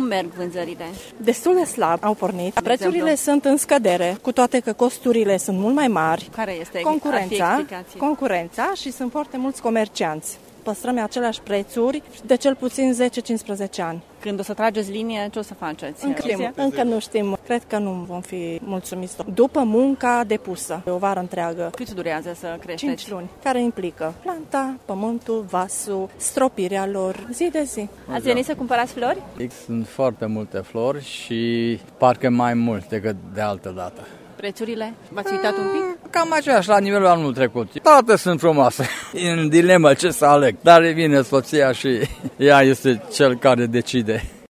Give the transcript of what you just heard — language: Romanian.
merg vânzările? Destul de slab au pornit. Prețurile sunt în scădere, cu toate că costurile sunt mult mai mari. Care este explicația? Concurența și sunt foarte mulți comercianți. Păstrăm aceleași prețuri de cel puțin 10-15 ani. Când o să trageți linie, ce o să faceți? Încă nu știm. Cred că nu vom fi mulțumiți. După munca depusă, o vară întreagă. Cât durează să creșteți? 5 luni, care implică planta, pământul, vasul, stropirea lor, zi de zi. Ați venit să cumpărați flori? Sunt foarte multe flori și parcă mai mult decât de altă dată. Prețurile? V-ați uitat un pic? Cam aceeași la nivelul anului trecut. Toate sunt frumoase. E în dilemă ce să aleg. Dar vine soția și ea este cel care decide.